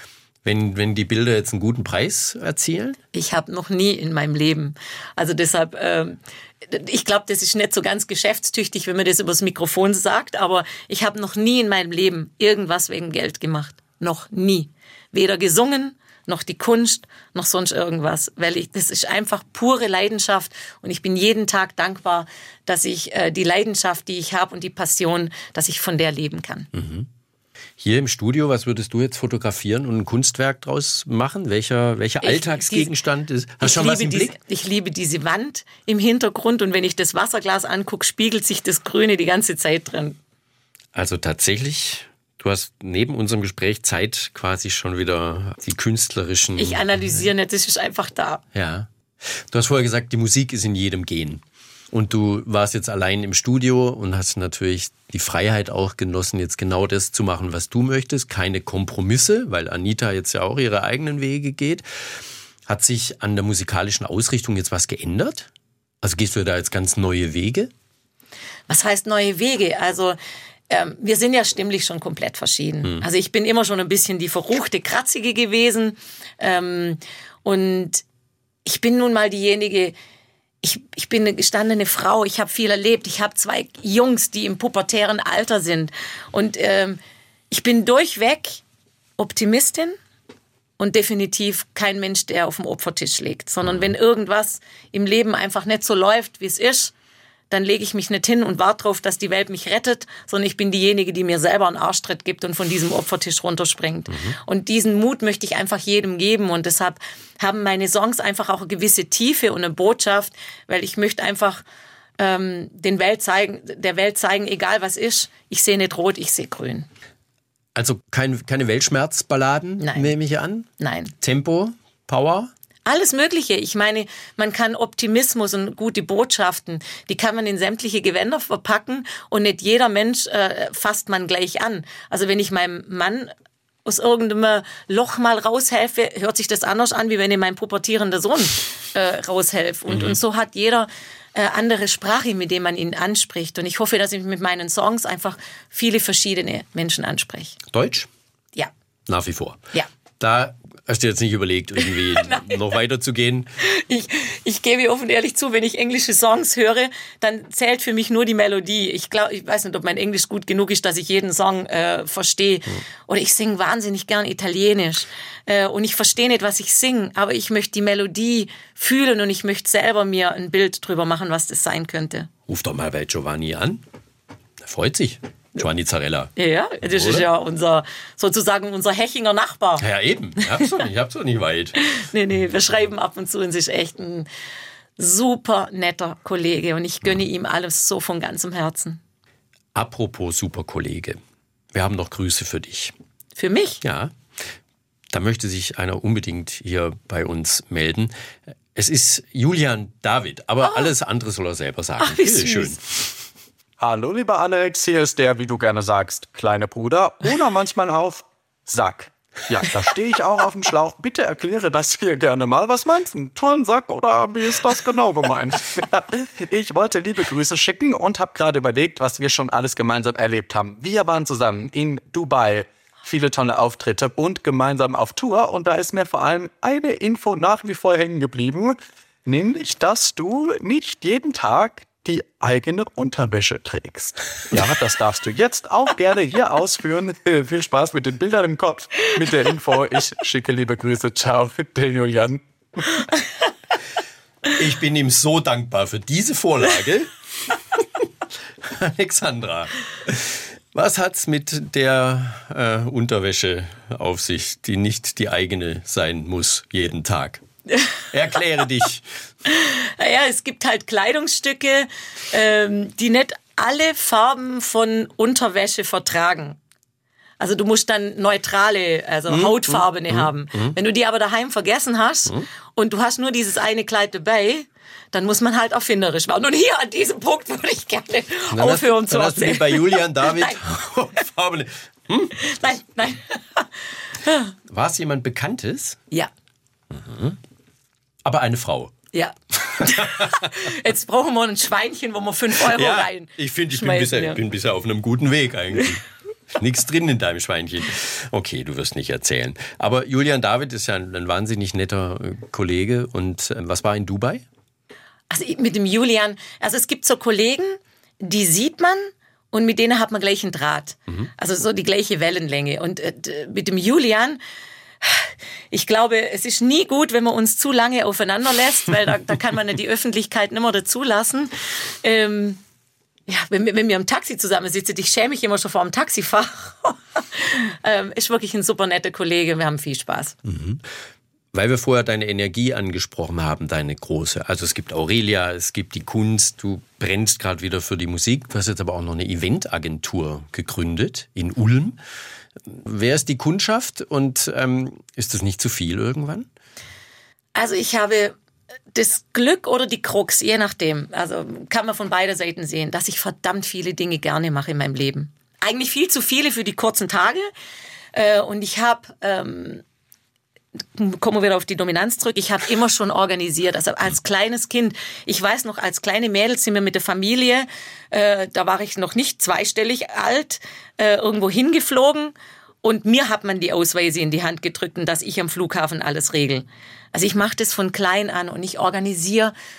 Speaker 4: Wenn, wenn die Bilder jetzt einen guten Preis erzielen?
Speaker 1: Ich habe noch nie in meinem Leben. Also deshalb, ähm, ich glaube, das ist nicht so ganz geschäftstüchtig, wenn man das übers Mikrofon sagt, aber ich habe noch nie in meinem Leben irgendwas wegen Geld gemacht. Noch nie. Weder gesungen, noch die Kunst, noch sonst irgendwas. Weil ich, das ist einfach pure Leidenschaft und ich bin jeden Tag dankbar, dass ich äh, die Leidenschaft, die ich habe und die Passion, dass ich von der leben kann.
Speaker 4: Mhm. Hier im Studio, was würdest du jetzt fotografieren und ein Kunstwerk draus machen? Welcher, welcher ich, Alltagsgegenstand ist? Hast du schon was im
Speaker 1: diese,
Speaker 4: Blick?
Speaker 1: Ich liebe diese Wand im Hintergrund und wenn ich das Wasserglas angucke, spiegelt sich das Grüne die ganze Zeit drin.
Speaker 4: Also tatsächlich, du hast neben unserem Gespräch Zeit quasi schon wieder die künstlerischen...
Speaker 1: Ich analysiere nicht, das ist einfach da.
Speaker 4: Ja. Du hast vorher gesagt, die Musik ist in jedem Gen. Und du warst jetzt allein im Studio und hast natürlich die Freiheit auch genossen, jetzt genau das zu machen, was du möchtest. Keine Kompromisse, weil Anita jetzt ja auch ihre eigenen Wege geht. Hat sich an der musikalischen Ausrichtung jetzt was geändert? Also gehst du da jetzt ganz neue Wege?
Speaker 1: Was heißt neue Wege? Also ähm, wir sind ja stimmlich schon komplett verschieden. Hm. Also ich bin immer schon ein bisschen die verruchte, kratzige gewesen. Ähm, und ich bin nun mal diejenige... ich, ich bin eine gestandene Frau, ich habe viel erlebt, ich habe zwei Jungs, die im pubertären Alter sind. Und ähm, ich bin durchweg Optimistin und definitiv kein Mensch, der auf dem Opfertisch liegt. Sondern wenn irgendwas im Leben einfach nicht so läuft, wie es ist, dann lege ich mich nicht hin und warte darauf, dass die Welt mich rettet, sondern ich bin diejenige, die mir selber einen Arschtritt gibt und von diesem Opfertisch runterspringt. Mhm. Und diesen Mut möchte ich einfach jedem geben und deshalb haben meine Songs einfach auch eine gewisse Tiefe und eine Botschaft, weil ich möchte einfach ähm, den Welt zeigen, der Welt zeigen, egal was ist, ich sehe nicht rot, ich sehe grün.
Speaker 4: Also kein, keine Weltschmerzballaden,
Speaker 1: Nein.
Speaker 4: nehme ich an?
Speaker 1: Nein.
Speaker 4: Tempo, Power?
Speaker 1: Alles Mögliche. Ich meine, man kann Optimismus und gute Botschaften, die kann man in sämtliche Gewänder verpacken und nicht jeder Mensch äh, fasst man gleich an. Also wenn ich meinem Mann aus irgendeinem Loch mal raushelfe, hört sich das anders an, wie wenn ich meinem pubertierenden Sohn äh, raushelfe. Und, mhm. und so hat jeder äh, andere Sprache, mit dem man ihn anspricht. Und ich hoffe, dass ich mit meinen Songs einfach viele verschiedene Menschen anspreche.
Speaker 4: Deutsch?
Speaker 1: Ja.
Speaker 4: Nach wie vor?
Speaker 1: Ja.
Speaker 4: Da hast du jetzt nicht überlegt, irgendwie noch weiter zu gehen?
Speaker 1: Ich, ich gebe offen ehrlich zu, wenn ich englische Songs höre, dann zählt für mich nur die Melodie. Ich glaube, ich weiß nicht, ob mein Englisch gut genug ist, dass ich jeden Song äh, verstehe. Hm. Oder ich singe wahnsinnig gern Italienisch. Äh, und ich verstehe nicht, was ich singe, aber ich möchte die Melodie fühlen und ich möchte selber mir ein Bild drüber machen, was das sein könnte.
Speaker 4: Ruf doch mal bei Giovanni an. Er freut sich. Giovanni Zarella.
Speaker 1: Ja, das Oder? Ist ja unser, sozusagen unser Hechinger Nachbar.
Speaker 4: Ja, eben. Ich hab's doch nicht, ich hab's doch nicht weit.
Speaker 1: Nee, nee, wir schreiben ab und zu und es ist echt ein super netter Kollege und ich gönne ihm alles so von ganzem Herzen.
Speaker 4: Apropos super Kollege. Wir haben noch Grüße für dich.
Speaker 1: Für mich?
Speaker 4: Ja. Da möchte sich einer unbedingt hier bei uns melden. Es ist Julian David, aber oh. alles andere soll er selber sagen.
Speaker 1: Ach, wie
Speaker 4: Bitte schön.
Speaker 5: Hallo lieber Alex, hier ist der, wie du gerne sagst, kleine Bruder oder manchmal auf Sack. Ja, da stehe ich auch auf dem Schlauch. Bitte erkläre das hier gerne mal. Was meinst du? Einen tollen Sack oder wie ist das genau gemeint? Ich wollte liebe Grüße schicken und habe gerade überlegt, was wir schon alles gemeinsam erlebt haben. Wir waren zusammen in Dubai, viele tolle Auftritte und gemeinsam auf Tour. Und da ist mir vor allem eine Info nach wie vor hängen geblieben, nämlich, dass du nicht jeden Tag die eigene Unterwäsche trägst. Ja, das darfst du jetzt auch gerne hier ausführen. Viel Spaß mit den Bildern im Kopf, mit der Info. Ich schicke liebe Grüße. Ciao, der Julian.
Speaker 4: Ich bin ihm so dankbar für diese Vorlage. Alexandra, was hat's mit der äh, Unterwäsche auf sich, die nicht die eigene sein muss jeden Tag? Erkläre dich.
Speaker 1: Naja, es gibt halt Kleidungsstücke, ähm, die nicht alle Farben von Unterwäsche vertragen. Also du musst dann neutrale, also mm, hautfarbene mm, haben. Mm. Wenn du die aber daheim vergessen hast mm. und du hast nur dieses eine Kleid dabei, dann muss man halt erfinderisch werden. Und hier an diesem Punkt würde ich gerne dann aufhören
Speaker 4: hast,
Speaker 1: zu
Speaker 4: dann
Speaker 1: erzählen.
Speaker 4: Hast du bei Julian David hautfarbene. Hm?
Speaker 1: Nein, nein.
Speaker 4: War es jemand Bekanntes?
Speaker 1: Ja.
Speaker 4: Mhm. Aber eine Frau.
Speaker 1: Ja. Jetzt brauchen wir ein Schweinchen, wo wir fünf Euro
Speaker 4: ja,
Speaker 1: rein.
Speaker 4: Ich finde, ich bin bisher,
Speaker 1: ja.
Speaker 4: bin bisher auf einem guten Weg eigentlich. Nichts drin in deinem Schweinchen. Okay, du wirst nicht erzählen. Aber Julian David ist ja ein, ein wahnsinnig netter Kollege. Und äh, was war in Dubai?
Speaker 1: Also mit dem Julian, also es gibt so Kollegen, die sieht man und mit denen hat man gleich einen Draht. Mhm. Also so die gleiche Wellenlänge. Und äh, mit dem Julian, ich glaube, es ist nie gut, wenn man uns zu lange aufeinander lässt, weil da, da kann man ja die Öffentlichkeit nicht mehr dazulassen. Ähm, ja, wenn, wenn wir im Taxi zusammensitzen, ich schäme mich immer schon vor dem Taxifahrer. ähm, ist wirklich ein super netter Kollege, wir haben viel Spaß.
Speaker 4: Mhm. Weil wir vorher deine Energie angesprochen haben, deine große. Also es gibt Aurelia, es gibt die Kunst, du brennst gerade wieder für die Musik. Du hast jetzt aber auch noch eine Eventagentur gegründet in Ulm. Wer ist die Kundschaft und ähm, ist das nicht zu viel irgendwann?
Speaker 1: Also ich habe das Glück oder die Krux, je nachdem, also kann man von beider Seiten sehen, dass ich verdammt viele Dinge gerne mache in meinem Leben. Eigentlich viel zu viele für die kurzen Tage. Äh, und ich habe, ähm, kommen wir wieder auf die Dominanz zurück, ich habe immer schon organisiert, also als kleines Kind. Ich weiß noch, als kleine Mädel sind wir mit der Familie, äh, da war ich noch nicht zweistellig alt, äh, irgendwo hingeflogen und mir hat man die Ausweise in die Hand gedrückt und dass ich am Flughafen alles regel. Also ich mache das von klein an und ich organisiere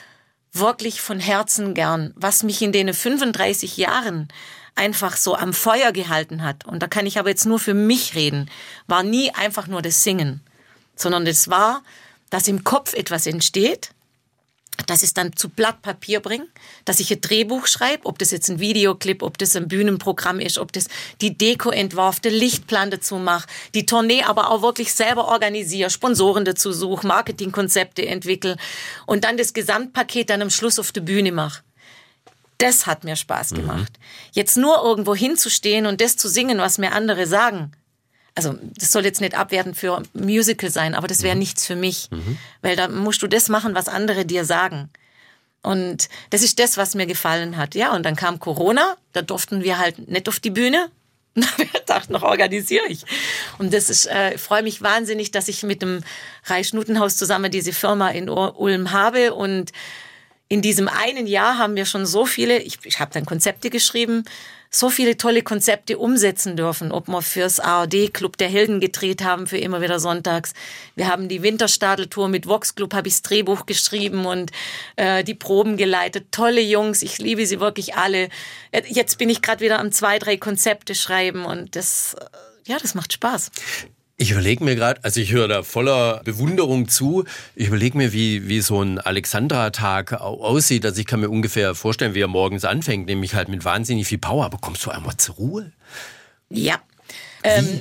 Speaker 1: wirklich von Herzen gern, was mich in den fünfunddreißig Jahren einfach so am Feuer gehalten hat. Und da kann ich aber jetzt nur für mich reden, war nie einfach nur das Singen, sondern das war, dass im Kopf etwas entsteht, dass ich es dann zu Blatt Papier bringe, dass ich ein Drehbuch schreibe, ob das jetzt ein Videoclip, ob das ein Bühnenprogramm ist, ob das die Deko entwarf, den Lichtplan dazu mache, die Tournee aber auch wirklich selber organisiere, Sponsoren dazu suche, Marketingkonzepte entwickle und dann das Gesamtpaket dann am Schluss auf der Bühne mache. Das hat mir Spaß gemacht. Mhm. Jetzt nur irgendwo hinzustehen und das zu singen, was mir andere sagen, also das soll jetzt nicht abwertend für Musical sein, aber das wäre mhm. nichts für mich. Mhm. Weil da musst du das machen, was andere dir sagen. Und das ist das, was mir gefallen hat. Ja, und dann kam Corona, da durften wir halt nicht auf die Bühne. Da habe ich gedacht, noch organisiere ich. Und das ist, äh, ich freue mich wahnsinnig, dass ich mit dem Reichs-Schnutenhaus zusammen diese Firma in Ulm habe. Und in diesem einen Jahr haben wir schon so viele, ich, ich habe dann Konzepte geschrieben, so viele tolle Konzepte umsetzen dürfen, ob wir fürs A R D Club der Helden gedreht haben, für immer wieder sonntags. Wir haben die Winterstadeltour mit Vox Club, habe ich das Drehbuch geschrieben und äh, die Proben geleitet. Tolle Jungs, ich liebe sie wirklich alle. Jetzt bin ich gerade wieder am zwei, drei Konzepte schreiben und das, ja, das macht Spaß.
Speaker 4: Ich überlege mir gerade, also ich höre da voller Bewunderung zu, ich überlege mir, wie, wie so ein Alexandra-Tag aussieht. Also ich kann mir ungefähr vorstellen, wie er morgens anfängt, nämlich halt mit wahnsinnig viel Power. Aber kommst du einmal zur Ruhe?
Speaker 1: Ja. Ähm,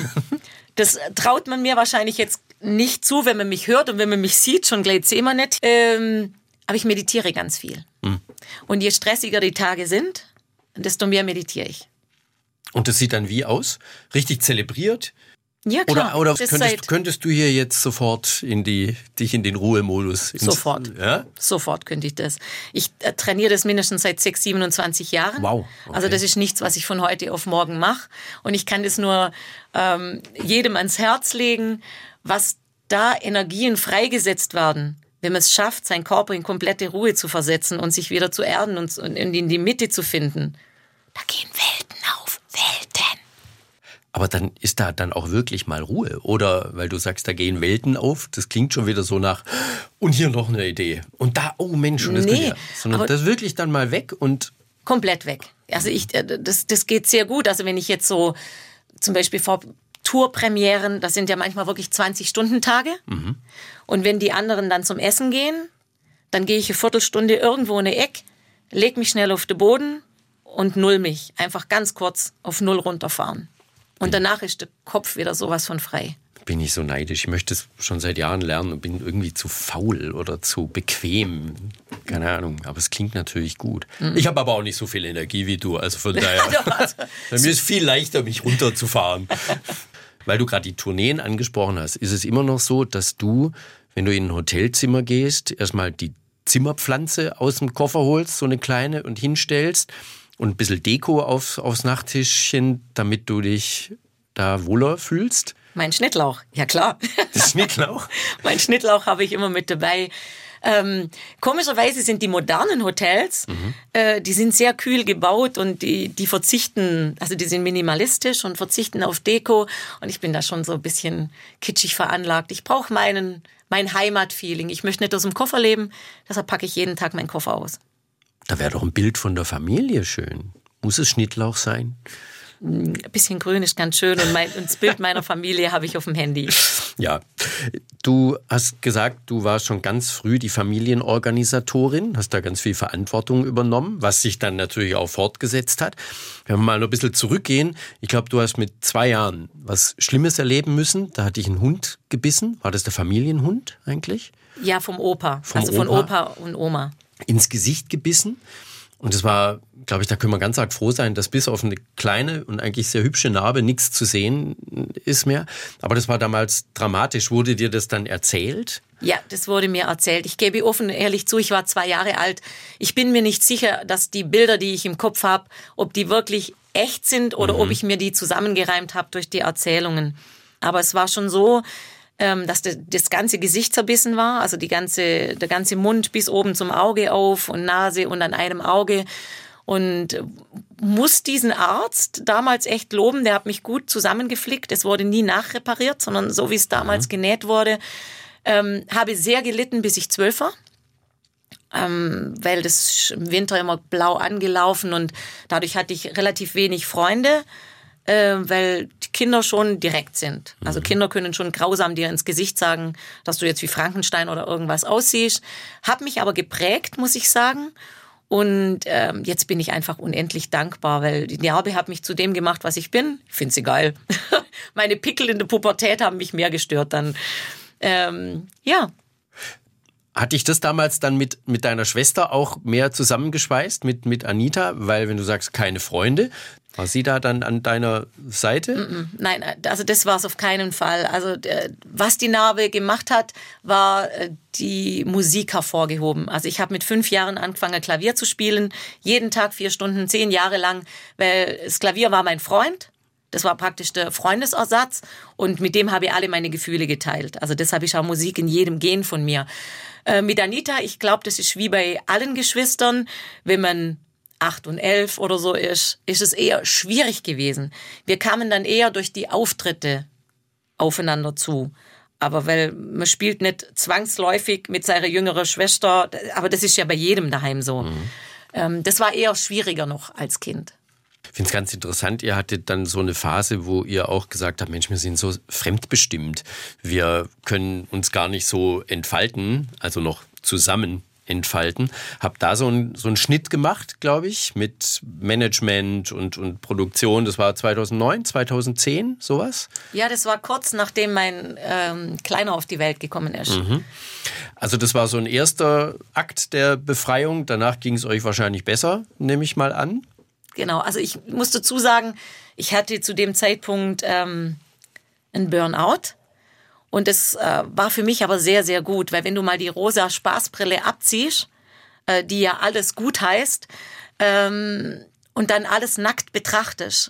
Speaker 1: das traut man mir wahrscheinlich jetzt nicht zu, wenn man mich hört und wenn man mich sieht, schon gleich sehen wir nicht. Ähm, aber ich meditiere ganz viel. Mhm. Und je stressiger die Tage sind, desto mehr meditiere ich.
Speaker 4: Und das sieht dann wie aus? Richtig zelebriert?
Speaker 1: Ja, klar.
Speaker 4: Oder, oder könntest, könntest du hier jetzt sofort in die, dich in den Ruhemodus? Ins,
Speaker 1: sofort.
Speaker 4: Ja?
Speaker 1: Sofort könnte ich das. Ich äh, trainiere das mindestens seit sechs, siebenundzwanzig Jahren.
Speaker 4: Wow. Okay.
Speaker 1: Also das ist nichts, was ich von heute auf morgen mache. Und ich kann das nur ähm, jedem ans Herz legen, was da Energien freigesetzt werden, wenn man es schafft, seinen Körper in komplette Ruhe zu versetzen und sich wieder zu erden und, und in die Mitte zu finden. Da gehen Welten auf, Welten.
Speaker 4: Aber dann ist da dann auch wirklich mal Ruhe. Oder, weil du sagst, da gehen Welten auf, das klingt schon wieder so nach, und hier noch eine Idee. Und da, oh Mensch, und das
Speaker 1: nee,
Speaker 4: ja. Sondern das wirklich dann mal weg und...
Speaker 1: Komplett weg. Also ich, das, das geht sehr gut. Also wenn ich jetzt so, zum Beispiel vor Tourpremieren, das sind ja manchmal wirklich zwanzig-Stunden-Tage. Mhm. Und wenn die anderen dann zum Essen gehen, dann gehe ich eine Viertelstunde irgendwo in eine Ecke, leg mich schnell auf den Boden und null mich. Einfach ganz kurz auf Null runterfahren. Und danach ist der Kopf wieder sowas von frei.
Speaker 4: Bin ich so neidisch. Ich möchte es schon seit Jahren lernen und bin irgendwie zu faul oder zu bequem. Keine Ahnung, aber es klingt natürlich gut. Mhm. Ich habe aber auch nicht so viel Energie wie du. Also von daher, bei mir ist es viel leichter, mich runterzufahren. Weil du gerade die Tourneen angesprochen hast, ist es immer noch so, dass du, wenn du in ein Hotelzimmer gehst, erstmal die Zimmerpflanze aus dem Koffer holst, so eine kleine, und hinstellst, und ein bisschen Deko aufs, aufs Nachttischchen, damit du dich da wohler fühlst?
Speaker 1: Mein Schnittlauch, ja klar.
Speaker 4: Das Schnittlauch?
Speaker 1: Mein Schnittlauch habe ich immer mit dabei. Ähm, komischerweise sind die modernen Hotels, mhm. äh, die sind sehr kühl gebaut und die, die verzichten, also die sind minimalistisch und verzichten auf Deko. Und ich bin da schon so ein bisschen kitschig veranlagt. Ich brauche meinen, mein Heimatfeeling. Ich möchte nicht aus dem Koffer leben, deshalb packe ich jeden Tag meinen Koffer aus.
Speaker 4: Da wäre doch ein Bild von der Familie schön. Muss es Schnittlauch sein?
Speaker 1: Ein bisschen grün ist ganz schön und, mein, und das Bild meiner Familie habe ich auf dem Handy.
Speaker 4: Ja, du hast gesagt, du warst schon ganz früh die Familienorganisatorin, hast da ganz viel Verantwortung übernommen, was sich dann natürlich auch fortgesetzt hat. Wenn wir mal noch ein bisschen zurückgehen, ich glaube, du hast mit zwei Jahren was Schlimmes erleben müssen. Da hat dich ein Hund gebissen. War das der Familienhund eigentlich?
Speaker 1: Ja, vom Opa,
Speaker 4: vom
Speaker 1: also von
Speaker 4: Opa.
Speaker 1: Opa und Oma.
Speaker 4: Ins Gesicht gebissen. Und das war, glaube ich, da können wir ganz arg froh sein, dass bis auf eine kleine und eigentlich sehr hübsche Narbe nichts zu sehen ist mehr. Aber das war damals dramatisch. Wurde dir das dann erzählt?
Speaker 1: Ja, das wurde mir erzählt. Ich gebe offen ehrlich zu, ich war zwei Jahre alt. Ich bin mir nicht sicher, dass die Bilder, die ich im Kopf habe, ob die wirklich echt sind oder mhm. ob ich mir die zusammengereimt habe durch die Erzählungen. Aber es war schon so, dass das ganze Gesicht zerbissen war, also die ganze, der ganze Mund bis oben zum Auge auf und Nase und an einem Auge. Und muss diesen Arzt damals echt loben, der hat mich gut zusammengeflickt. Es wurde nie nachrepariert, sondern so wie es damals mhm. genäht wurde. Ähm, habe sehr gelitten, bis ich zwölf war. ähm, weil das im Winter immer blau angelaufen und dadurch hatte ich relativ wenig Freunde, äh, weil die Kinder schon direkt sind. Also Kinder können schon grausam dir ins Gesicht sagen, dass du jetzt wie Frankenstein oder irgendwas aussiehst. Hab mich aber geprägt, muss ich sagen. Und ähm, jetzt bin ich einfach unendlich dankbar, weil die Narbe hat mich zu dem gemacht, was ich bin. Ich finde sie geil. Meine Pickel in der Pubertät haben mich mehr gestört dann. Ähm, ja.
Speaker 4: Hat dich das damals dann mit, mit deiner Schwester auch mehr zusammengeschweißt, mit, mit Anita? Weil wenn du sagst, keine Freunde, war sie da dann an deiner Seite?
Speaker 1: Nein, also das war es auf keinen Fall. Also was die Narbe gemacht hat, war die Musik hervorgehoben. Also ich habe mit fünf Jahren angefangen, Klavier zu spielen. Jeden Tag vier Stunden, zehn Jahre lang, weil das Klavier war mein Freund. Das war praktisch der Freundesersatz und mit dem habe ich alle meine Gefühle geteilt. Also deshalb ist auch Musik in jedem Gen von mir. Äh, mit Anita, ich glaube, das ist wie bei allen Geschwistern, wenn man acht und elf oder so ist, ist es eher schwierig gewesen. Wir kamen dann eher durch die Auftritte aufeinander zu. Aber weil man spielt nicht zwangsläufig mit seiner jüngeren Schwester, aber das ist ja bei jedem daheim so. Mhm. Ähm, das war eher schwieriger noch als Kind.
Speaker 4: Ich finde es ganz interessant, ihr hattet dann so eine Phase, wo ihr auch gesagt habt, Mensch, wir sind so fremdbestimmt. Wir können uns gar nicht so entfalten, also noch zusammen entfalten. Habt da so einen so einen Schnitt gemacht, glaube ich, mit Management und, und Produktion. Das war zweitausendneun, zweitausendzehn, sowas?
Speaker 1: Ja, das war kurz nachdem mein ähm, Kleiner auf die Welt gekommen ist.
Speaker 4: Mhm. Also das war so ein erster Akt der Befreiung. Danach ging es euch wahrscheinlich besser, nehme ich mal an.
Speaker 1: Genau, also ich muss dazu sagen, ich hatte zu dem Zeitpunkt ähm, einen Burnout und das äh, war für mich aber sehr, sehr gut, weil wenn du mal die rosa Spaßbrille abziehst, äh, die ja alles gut heißt, ähm, und dann alles nackt betrachtest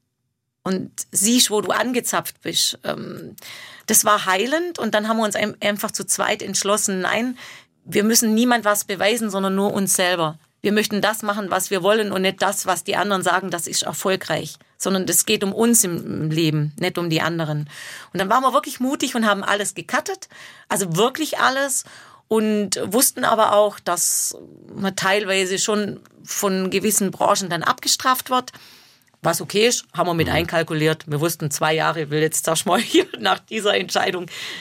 Speaker 1: und siehst, wo du angezapft bist, ähm, das war heilend und dann haben wir uns einfach zu zweit entschlossen, nein, wir müssen niemand was beweisen, sondern nur uns selber. Wir möchten das machen, was wir wollen und nicht das, was die anderen sagen, das ist erfolgreich. Sondern es geht um uns im Leben, nicht um die anderen. Und dann waren wir wirklich mutig und haben alles gecuttet, also wirklich alles. Und wussten aber auch, dass man teilweise schon von gewissen Branchen dann abgestraft wird. Was okay ist, haben wir mit einkalkuliert. Wir wussten zwei Jahre, ich will jetzt sag ich mal hier nach dieser Entscheidung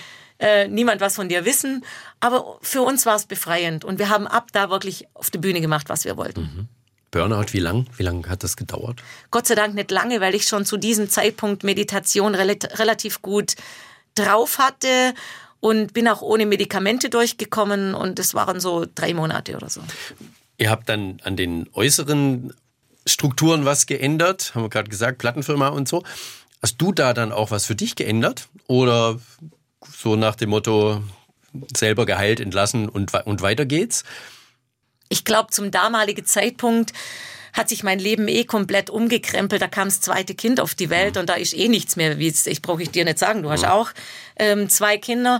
Speaker 1: Äh, niemand was von dir wissen, aber für uns war es befreiend und wir haben ab da wirklich auf der Bühne gemacht, was wir wollten.
Speaker 4: Mhm. Burnout, wie lang? Wie lange hat das gedauert?
Speaker 1: Gott sei Dank nicht lange, weil ich schon zu diesem Zeitpunkt Meditation rel- relativ gut drauf hatte und bin auch ohne Medikamente durchgekommen und das waren so drei Monate oder so.
Speaker 4: Ihr habt dann an den äußeren Strukturen was geändert, haben wir gerade gesagt, Plattenfirma und so. Hast du da dann auch was für dich geändert oder so nach dem Motto, selber geheilt, entlassen und, und weiter geht's?
Speaker 1: Ich glaube, zum damaligen Zeitpunkt hat sich mein Leben eh komplett umgekrempelt. Da kam das zweite Kind auf die Welt mhm. und da ist eh nichts mehr. Wie ich brauche ich dir nicht sagen. Du hast mhm. auch ähm, zwei Kinder.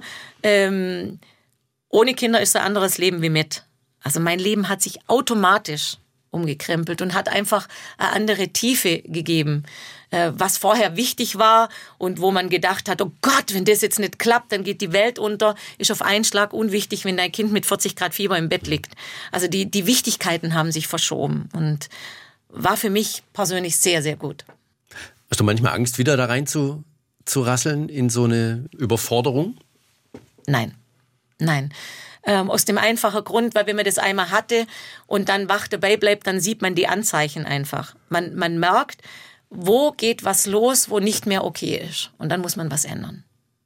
Speaker 1: Ähm, ohne Kinder ist ein anderes Leben wie mit. Also mein Leben hat sich automatisch umgekrempelt und hat einfach eine andere Tiefe gegeben. Was vorher wichtig war und wo man gedacht hat, oh Gott, wenn das jetzt nicht klappt, dann geht die Welt unter, ist auf einen Schlag unwichtig, wenn dein Kind mit vierzig Grad Fieber im Bett liegt. Also die, die Wichtigkeiten haben sich verschoben und war für mich persönlich sehr, sehr gut.
Speaker 4: Hast du manchmal Angst, wieder da rein zu, zu rasseln in so eine Überforderung?
Speaker 1: Nein, nein. Ähm, aus dem einfachen Grund, weil wenn man das einmal hatte und dann wach dabei bleibt, dann sieht man die Anzeichen einfach. Man, man merkt, wo geht was los, wo nicht mehr okay ist. Und dann muss man was ändern.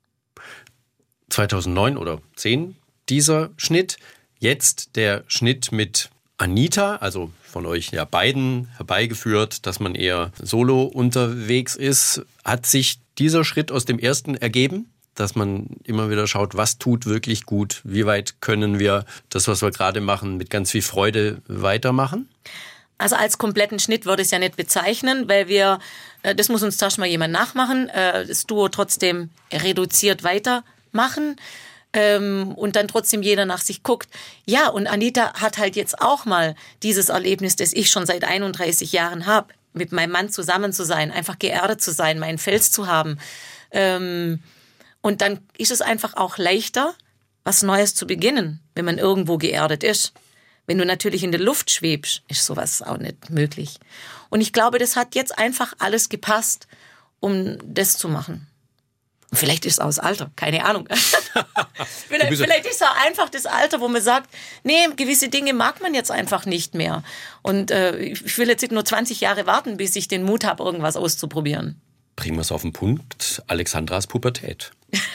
Speaker 4: zweitausendneun oder zehn dieser Schnitt. Jetzt der Schnitt mit Anita, also von euch ja beiden herbeigeführt, dass man eher solo unterwegs ist. Hat sich dieser Schritt aus dem ersten ergeben? Dass man immer wieder schaut, was tut wirklich gut? Wie weit können wir das, was wir gerade machen, mit ganz viel Freude weitermachen?
Speaker 1: Also als kompletten Schnitt würde ich es ja nicht bezeichnen, weil wir, das muss uns zuerst mal jemand nachmachen, das Duo trotzdem reduziert weitermachen und dann trotzdem jeder nach sich guckt. Ja, und Anita hat halt jetzt auch mal dieses Erlebnis, das ich schon seit einunddreißig Jahren habe, mit meinem Mann zusammen zu sein, einfach geerdet zu sein, meinen Fels zu haben. Und dann ist es einfach auch leichter, was Neues zu beginnen, wenn man irgendwo geerdet ist. Wenn du natürlich in der Luft schwebst, ist sowas auch nicht möglich. Und ich glaube, das hat jetzt einfach alles gepasst, um das zu machen. Vielleicht ist es auch das Alter, keine Ahnung. vielleicht, vielleicht ist es auch einfach das Alter, wo man sagt, nee, gewisse Dinge mag man jetzt einfach nicht mehr. Und äh, ich will jetzt nicht nur zwanzig Jahre warten, bis ich den Mut habe, irgendwas auszuprobieren.
Speaker 4: Bringen wir es auf den Punkt. Alexandras Pubertät.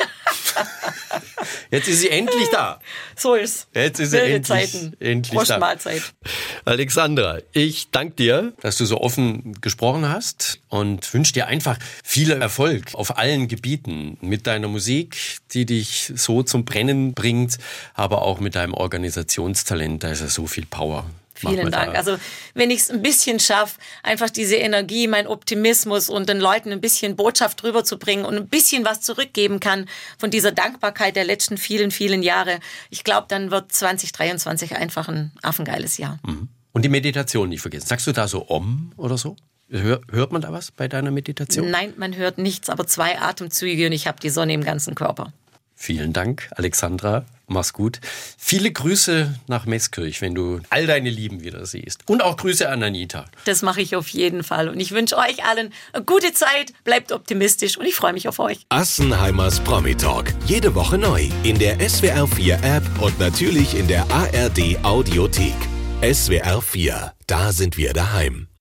Speaker 4: Jetzt ist sie endlich da.
Speaker 1: So ist
Speaker 4: Jetzt ist sie
Speaker 1: Wilde
Speaker 4: endlich,
Speaker 1: Zeiten.
Speaker 4: endlich da.
Speaker 1: Mahlzeit.
Speaker 4: Alexandra, ich danke dir, dass du so offen gesprochen hast und wünsche dir einfach viel Erfolg auf allen Gebieten mit deiner Musik, die dich so zum Brennen bringt, aber auch mit deinem Organisationstalent. Da ist ja so viel Power.
Speaker 1: Vielen Dank. Da. Also wenn ich es ein bisschen schaffe, einfach diese Energie, mein Optimismus und den Leuten ein bisschen Botschaft rüberzubringen und ein bisschen was zurückgeben kann von dieser Dankbarkeit der letzten vielen, vielen Jahre, ich glaube, dann wird zwanzig dreiundzwanzig einfach ein affengeiles Jahr.
Speaker 4: Mhm. Und die Meditation nicht vergessen. Sagst du da so Om oder so? Hör, hört man da was bei deiner Meditation?
Speaker 1: Nein, man hört nichts, aber zwei Atemzüge und ich habe die Sonne im ganzen Körper.
Speaker 4: Vielen Dank, Alexandra. Mach's gut. Viele Grüße nach Meßkirch, wenn du all deine Lieben wieder siehst. Und auch Grüße an Anita.
Speaker 1: Das mache ich auf jeden Fall. Und ich wünsche euch allen eine gute Zeit. Bleibt optimistisch und ich freue mich auf euch.
Speaker 3: Assenheimers Promi-Talk. Jede Woche neu. In der S W R vier App und natürlich in der A R D Audiothek. S W R vier. Da sind wir daheim.